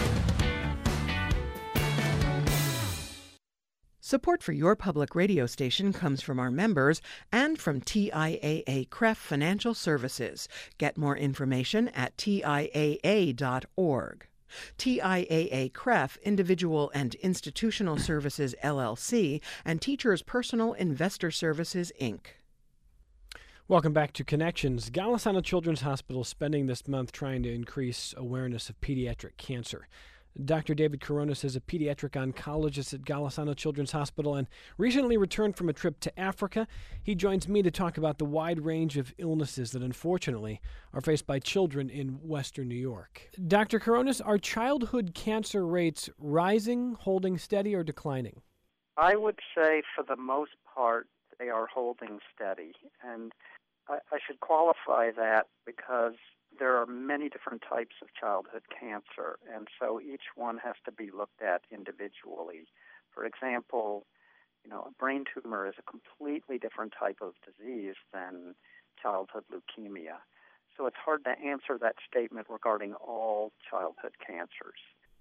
Support for your public radio station comes from our members and from T I A A C R E F Financial Services. Get more information at T I A A dot org. T I A A C R E F Individual and Institutional Services, L L C, and Teachers Personal Investor Services, Incorporated. Welcome back to Connections. Golisano Children's Hospital is spending this month trying to increase awareness of pediatric cancer. Doctor David Coronas is a pediatric oncologist at Golisano Children's Hospital and recently returned from a trip to Africa. He joins me to talk about the wide range of illnesses that unfortunately are faced by children in Western New York. Doctor Coronas, are childhood cancer rates rising, holding steady, or declining? I would say for the most part they are holding steady. And I, I should qualify that because there are many different types of childhood cancer, and so each one has to be looked at individually. For example, you know, a brain tumor is a completely different type of disease than childhood leukemia. So it's hard to answer that statement regarding all childhood cancers.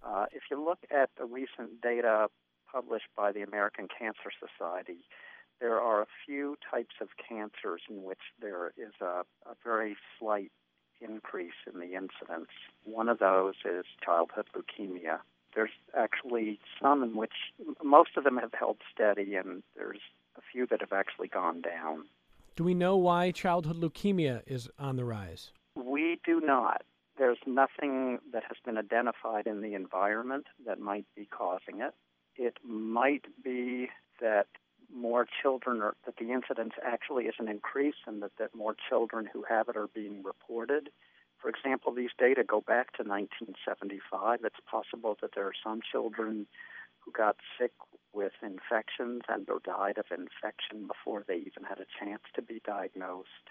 Uh, if you look at the recent data published by the American Cancer Society, there are a few types of cancers in which there is a, a very slight increase in the incidence. One of those is childhood leukemia. There's actually some in which most of them have held steady, and there's a few that have actually gone down. Do we know why childhood leukemia is on the rise? We do not. There's nothing that has been identified in the environment that might be causing it. It might be that more children, are, that the incidence actually is an increase and that, that more children who have it are being reported. For example, these data go back to nineteen seventy-five. It's possible that there are some children who got sick with infections and or died of infection before they even had a chance to be diagnosed.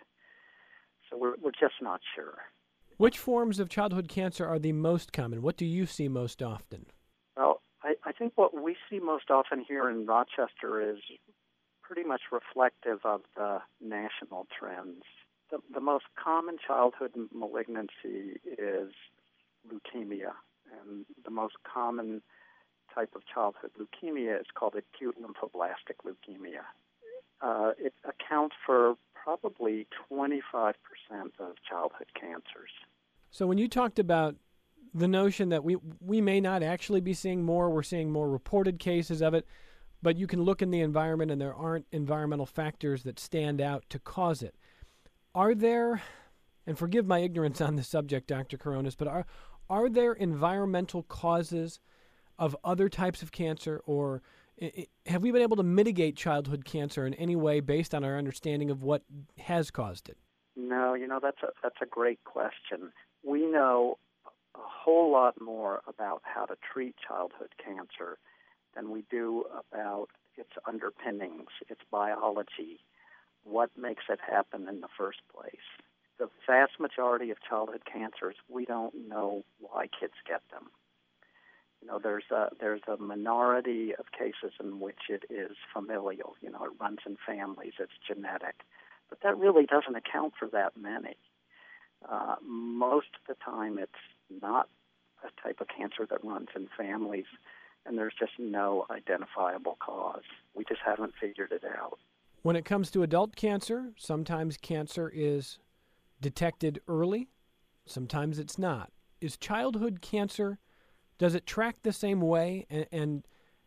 So we're, we're just not sure. Which forms of childhood cancer are the most common? What do you see most often? Well, I, I think what we see most often here in Rochester is pretty much reflective of the national trends. The, the most common childhood malignancy is leukemia, and the most common type of childhood leukemia is called acute lymphoblastic leukemia. Uh, it accounts for probably twenty-five percent of childhood cancers. So when you talked about the notion that we we may not actually be seeing more, we're seeing more reported cases of it, but you can look in the environment and there aren't environmental factors that stand out to cause it. Are there, and forgive my ignorance on this subject, Doctor Koronis, but are are there environmental causes of other types of cancer, or have we been able to mitigate childhood cancer in any way based on our understanding of what has caused it? No, you know, that's a, that's a great question. We know a whole lot more about how to treat childhood cancer than we do about its underpinnings, its biology, what makes it happen in the first place. The vast majority of childhood cancers, we don't know why kids get them. You know, there's a, there's a minority of cases in which it is familial. You know, it runs in families, it's genetic. But that really doesn't account for that many. Uh, most of the time, it's not a type of cancer that runs in families, and there's just no identifiable cause. We just haven't figured it out. When it comes to adult cancer, sometimes cancer is detected early, sometimes it's not. Is childhood cancer, does it track the same way, and, and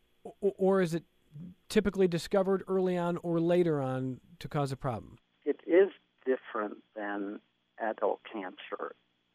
or is it typically discovered early on or later on to cause a problem? It is different than adult cancer.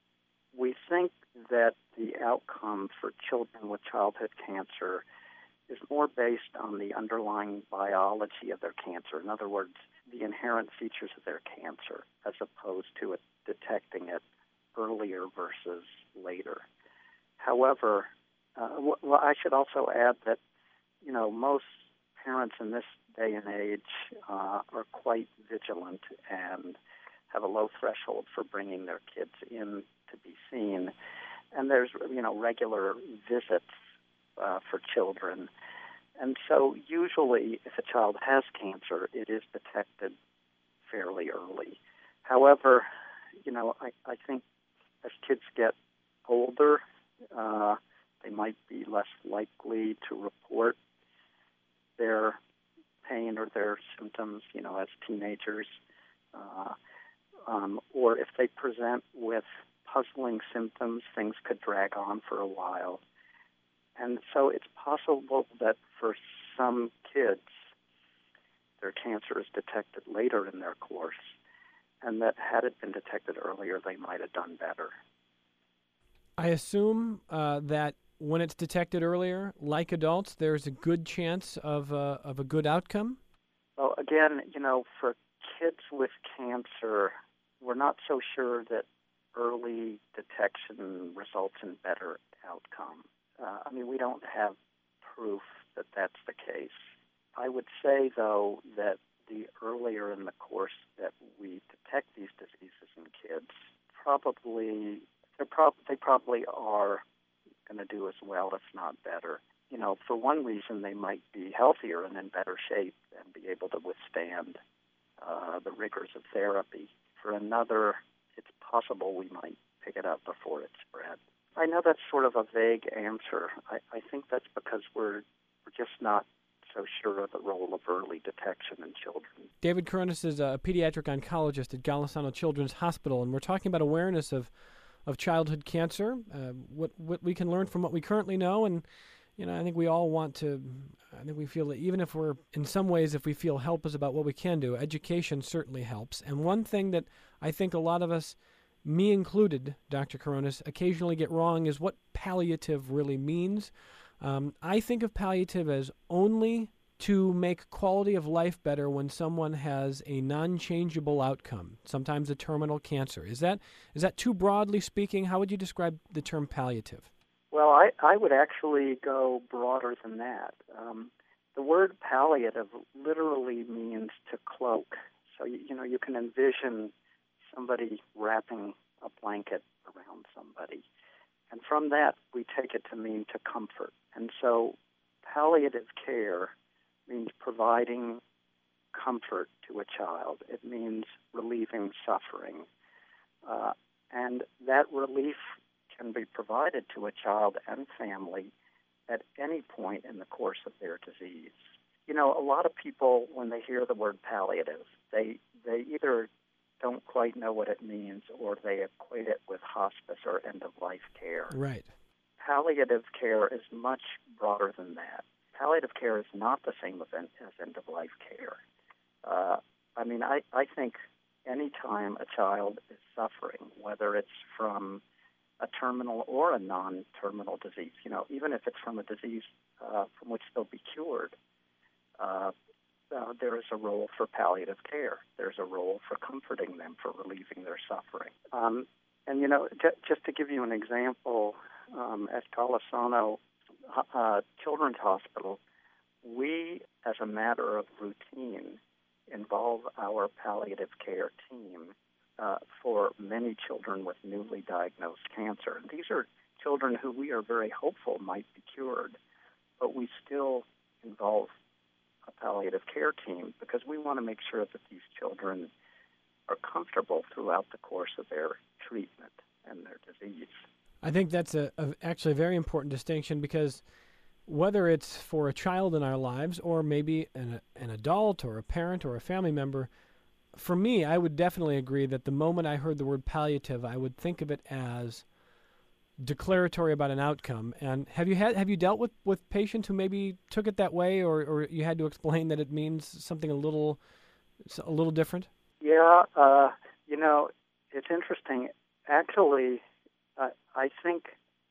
We think that the outcome for children with childhood cancer is more based on the underlying biology of their cancer. In other words, the inherent features of their cancer, as opposed to it detecting it earlier versus later. However, uh, well, I should also add that, you know, most parents in this day and age uh, are quite vigilant and have a low threshold for bringing their kids in to be seen. And there's, you know, regular visits uh, for children. And so usually if a child has cancer, it is detected fairly early. However, you know, I, I think as kids get older, uh, they might be less likely to report their pain or their symptoms, you know, as teenagers. Uh, um, or if they present with puzzling symptoms, things could drag on for a while. And so it's possible that for some kids, their cancer is detected later in their course, and that had it been detected earlier, they might have done better. I assume uh, that when it's detected earlier, like adults, there's a good chance of, uh, of a good outcome? Well, again, you know, for kids with cancer, we're not so sure that early detection results in better outcome. Uh, I mean, we don't have proof that that's the case. I would say, though, that the earlier in the course that we detect these diseases in kids, probably they're prob- they probably are going to do as well, if not better. You know, for one reason, they might be healthier and in better shape and be able to withstand uh, the rigors of therapy. For another, it's possible we might pick it up before it spread. I know that's sort of a vague answer. I, I think that's because we're, we're just not so sure of the role of early detection in children. David Coronis is a pediatric oncologist at Golisano Children's Hospital, and we're talking about awareness of, of childhood cancer, uh, what what we can learn from what we currently know, and you know, I think we all want to, I think we feel that even if we're, in some ways, if we feel helpless about what we can do, education certainly helps. And one thing that I think a lot of us, me included, Doctor Coronis, occasionally get wrong is what palliative really means. Um, I think of palliative as only to make quality of life better when someone has a non-changeable outcome, sometimes a terminal cancer. Is that is that too broadly speaking? How would you describe the term palliative? Well, I, I would actually go broader than that. Um, the word palliative literally means to cloak. So, you, you know, you can envision somebody wrapping a blanket around somebody. And from that, we take it to mean to comfort. And so palliative care means providing comfort to a child. It means relieving suffering. Uh, and that relief can be provided to a child and family at any point in the course of their disease. You know, a lot of people, when they hear the word palliative, they they either don't quite know what it means or they equate it with hospice or end-of-life care. Right. Palliative care is much broader than that. Palliative care is not the same event as end-of-life care. Uh, I mean, I, I think any time a child is suffering, whether it's from a terminal or a non-terminal disease, you know, even if it's from a disease uh, from which they'll be cured, uh, uh, there is a role for palliative care. There's a role for comforting them, for relieving their suffering. Um, and, you know, j- just to give you an example, um, at Golisano uh, Children's Hospital, we, as a matter of routine, involve our palliative care team uh, for many children with newly diagnosed cancer. And these are children who we are very hopeful might be cured, but we still involve a palliative care team because we want to make sure that these children are comfortable throughout the course of their treatment and their disease. I think that's a, a actually a very important distinction because whether it's for a child in our lives or maybe an, an adult or a parent or a family member, for me, I would definitely agree that the moment I heard the word palliative, I would think of it as declaratory about an outcome. And have you had have you dealt with, with patients who maybe took it that way, or, or you had to explain that it means something a little a little different? Yeah, uh, you know, it's interesting. Actually, uh, I think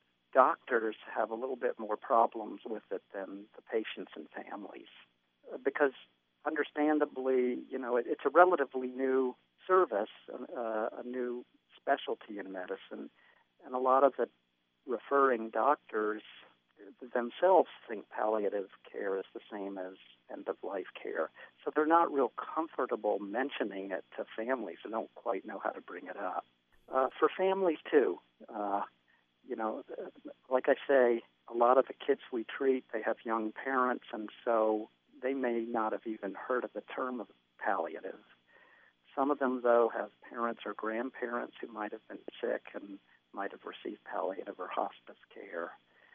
doctors have a little bit more problems with it than the patients and families, uh, because understandably, you know, it, it's a relatively new service, uh, a new specialty in medicine, and a lot of the referring doctors themselves think palliative care is the same as end-of-life care. So they're not real comfortable mentioning it to families and don't quite know how to bring it up. Uh, for families, too, uh, you know, like I say, a lot of the kids we treat, they have young parents, and so they may not have even heard of the term of palliative. Some of them, though, have parents or grandparents who might have been sick and might have received palliative or hospice care.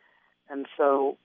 And so,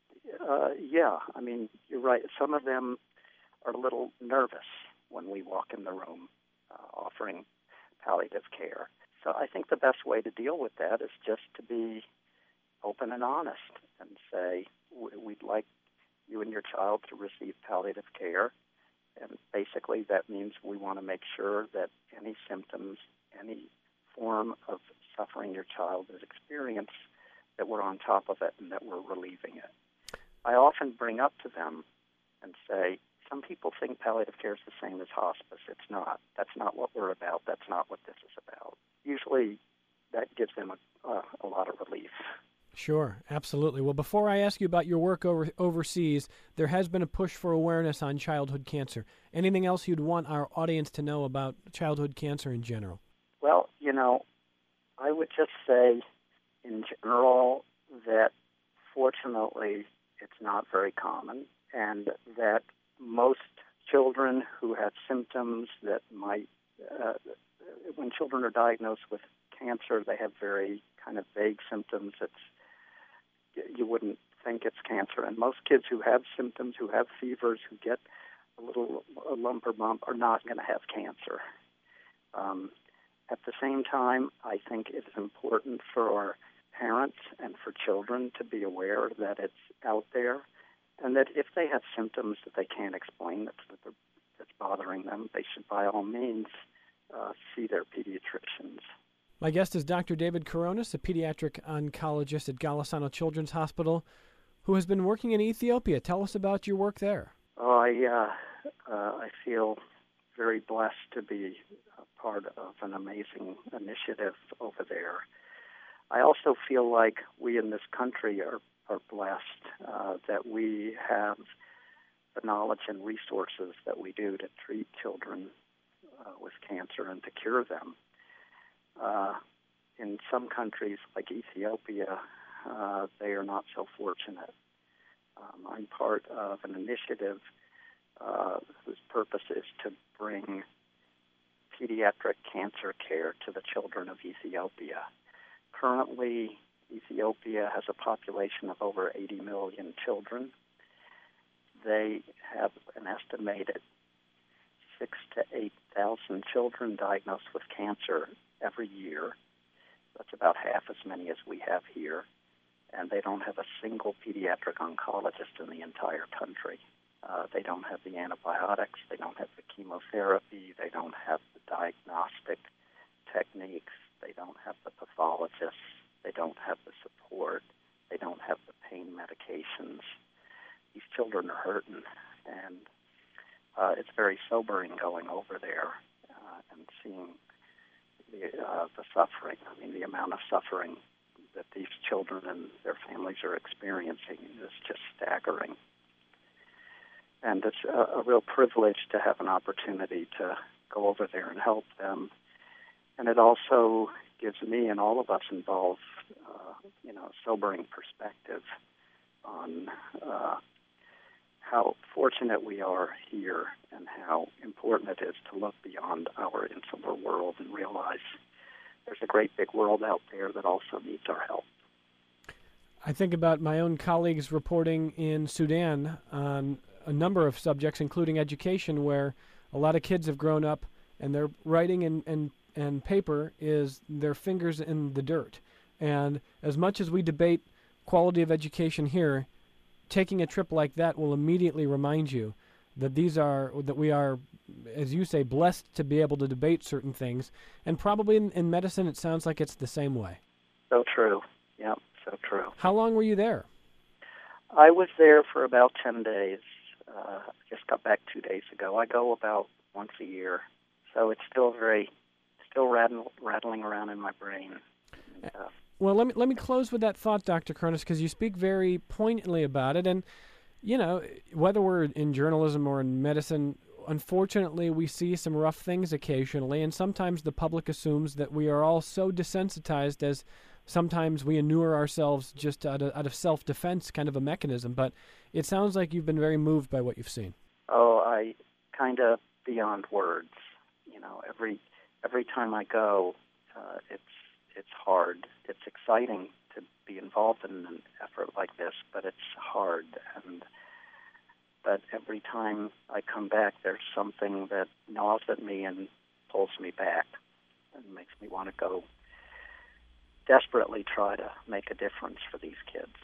uh, yeah, I mean, you're right. Some of them are a little nervous when we walk in the room uh, offering palliative care. So I think the best way to deal with that is just to be open and honest and say, we'd like you and your child to receive palliative care. And basically that means we want to make sure that any symptoms, any form of suffering your child has experienced, that we're on top of it and that we're relieving it. I often bring up to them and say, some people think palliative care is the same as hospice. It's not. That's not what we're about. That's not what this is about. Usually that gives them a, uh, a lot of relief. Sure, absolutely. Well, before I ask you about your work over, overseas, there has been a push for awareness on childhood cancer. Anything else you'd want our audience to know about childhood cancer in general? Well, you know, I would just say in general that fortunately it's not very common, and that most children who have symptoms that might, uh, when children are diagnosed with cancer, they have very kind of vague symptoms. It's you wouldn't think it's cancer. And most kids who have symptoms, who have fevers, who get a little a lump or bump, are not going to have cancer. Um, at the same time, I think it's important for our parents and for children to be aware that it's out there, and that if they have symptoms that they can't explain, that's, that that's bothering them, they should by all means uh, see their pediatricians. My guest is Doctor David Koronis, a pediatric oncologist at Golisano Children's Hospital, who has been working in Ethiopia. Tell us about your work there. Oh, I, uh, uh, I feel very blessed to be a part of an amazing initiative over there. I also feel like we in this country are, are blessed uh, that we have the knowledge and resources that we do to treat children uh, with cancer and to cure them. Uh, in some countries, like Ethiopia, uh, they are not so fortunate. Um, I'm part of an initiative uh, whose purpose is to bring pediatric cancer care to the children of Ethiopia. Currently, Ethiopia has a population of over eighty million children. They have an estimated six to eight thousand children diagnosed with cancer every year. That's about half as many as we have here. And they don't have a single pediatric oncologist in the entire country. Uh, they don't have the antibiotics. They don't have the chemotherapy. They don't have the diagnostic techniques. They don't have the pathologists. They don't have the support. They don't have the pain medications. These children are hurting, and uh, it's very sobering going over there uh, and seeing the, uh, the suffering. I mean, the amount of suffering that these children and their families are experiencing is just staggering. And it's a, a real privilege to have an opportunity to go over there and help them. And it also gives me and all of us involved, uh, you know, a sobering perspective on uh, how fortunate we are here and how important it is to look beyond our insular world and realize there's a great big world out there that also needs our help. I think about my own colleagues reporting in Sudan on a number of subjects, including education, where a lot of kids have grown up and their writing and, and, and paper is their fingers in the dirt. And as much as we debate quality of education here, taking a trip like that will immediately remind you that these are that we are, as you say, blessed to be able to debate certain things. And probably in, in medicine, it sounds like it's the same way. So true. Yeah, so true. How long were you there? I was there for about ten days. Uh, just got back two days ago. I go about once a year, so it's still very, still rattle, rattling around in my brain. And, uh, well, let me let me close with that thought, Doctor Koronis, because you speak very poignantly about it. And you know, whether we're in journalism or in medicine, unfortunately, we see some rough things occasionally, and sometimes the public assumes that we are all so desensitized as sometimes we inure ourselves just out of, out of self-defense, kind of a mechanism. But it sounds like you've been very moved by what you've seen. Oh, I kind of beyond words. You know, every every time I go, uh, it's it's hard. It's exciting to be involved in an effort like this, but it's hard. And but every time I come back, there's something that gnaws at me and pulls me back and makes me want to go desperately try to make a difference for these kids.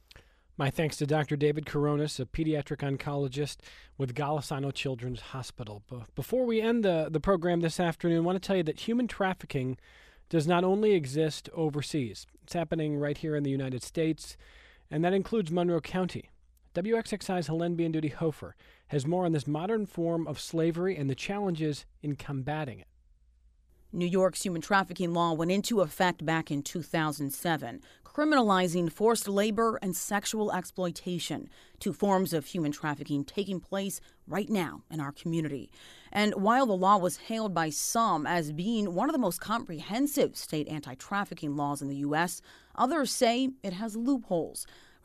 My thanks to Doctor David Koronis, a pediatric oncologist with Golisano Children's Hospital. Before we end the, the program this afternoon, I want to tell you that human trafficking does not only exist overseas. It's happening right here in the United States, and that includes Monroe County. W X X I's Helene Bianduti Hofer has more on this modern form of slavery and the challenges in combating it. New York's human trafficking law went into effect back in two thousand seven, criminalizing forced labor and sexual exploitation, two forms of human trafficking taking place right now in our community. And while the law was hailed by some as being one of the most comprehensive state anti-trafficking laws in the U S, others say it has loopholes.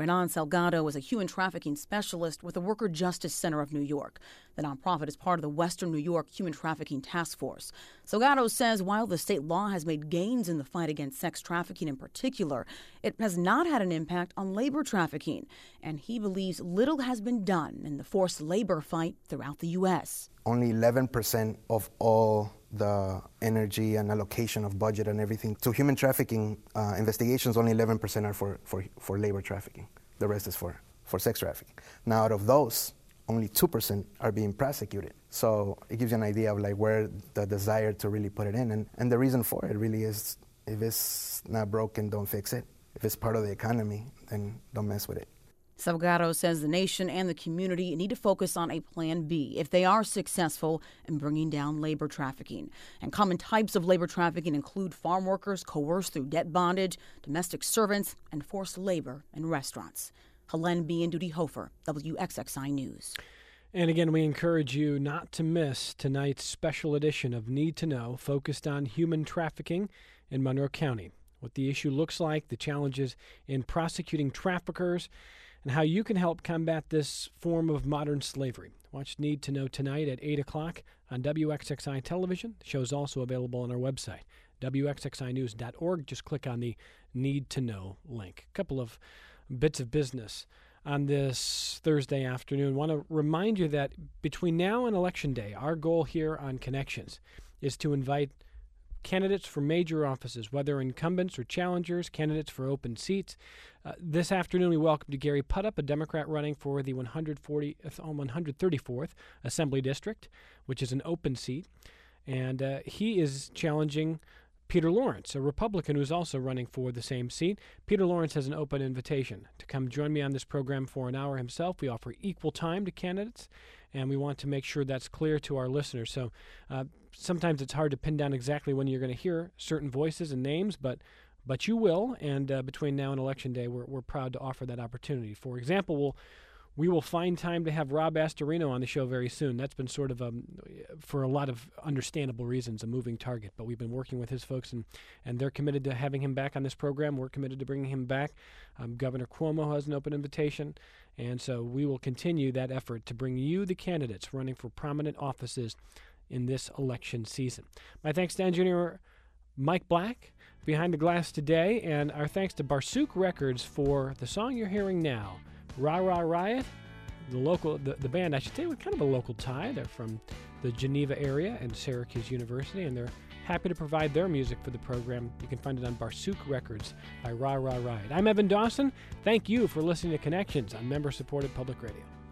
Renan Salgado is a human trafficking specialist with the Worker Justice Center of New York. The nonprofit is part of the Western New York Human Trafficking Task Force. Salgado says while the state law has made gains in the fight against sex trafficking in particular, it has not had an impact on labor trafficking, and he believes little has been done in the forced labor fight throughout the U S. Only eleven percent of all the energy and allocation of budget and everything to human trafficking uh, investigations, only eleven percent are for, for, for labor trafficking. The rest is for, for sex trafficking. Now, out of those, only two percent are being prosecuted. So it gives you an idea of like where the desire to really put it in. And, and the reason for it really is, if it's not broken, don't fix it. If it's part of the economy, then don't mess with it. Salgado says the nation and the community need to focus on a plan B if they are successful in bringing down labor trafficking. And common types of labor trafficking include farm workers coerced through debt bondage, domestic servants, and forced labor in restaurants. Helene B. and Duty Hofer, W X X I News. And again, we encourage you not to miss tonight's special edition of Need to Know, focused on human trafficking in Monroe County, what the issue looks like, the challenges in prosecuting traffickers, and how you can help combat this form of modern slavery. Watch Need to Know tonight at eight o'clock on W X X I Television. The show is also available on our website, W X X I news dot org. Just click on the Need to Know link. A couple of bits of business on this Thursday afternoon. I want to remind you that between now and Election Day, our goal here on Connections is to invite candidates for major offices, whether incumbents or challengers, candidates for open seats. Uh, this afternoon, we welcomed Gary Puttup, a Democrat running for the one hundred fortieth, one hundred thirty-fourth Assembly District, which is an open seat. And uh, he is challenging Peter Lawrence, a Republican who's also running for the same seat. Peter Lawrence has an open invitation to come join me on this program for an hour himself. We offer equal time to candidates, and we want to make sure that's clear to our listeners. So uh, sometimes it's hard to pin down exactly when you're going to hear certain voices and names, but but you will, and uh, between now and Election Day, we're, we're proud to offer that opportunity. For example, we'll We will find time to have Rob Astorino on the show very soon. That's been sort of, a, for a lot of understandable reasons, a moving target. But we've been working with his folks, and, and they're committed to having him back on this program. We're committed to bringing him back. Um, Governor Cuomo has an open invitation. And so we will continue that effort to bring you the candidates running for prominent offices in this election season. My thanks to engineer Mike Black behind the glass today, and our thanks to Barsook Records for the song you're hearing now, Rah Rah Riot. The local, the, the band, I should say, we're kind of a local tie. They're from the Geneva area and Syracuse University, and they're happy to provide their music for the program. You can find it on Barsook Records by Rah Rah Riot. I'm Evan Dawson. Thank you for listening to Connections on member-supported public radio.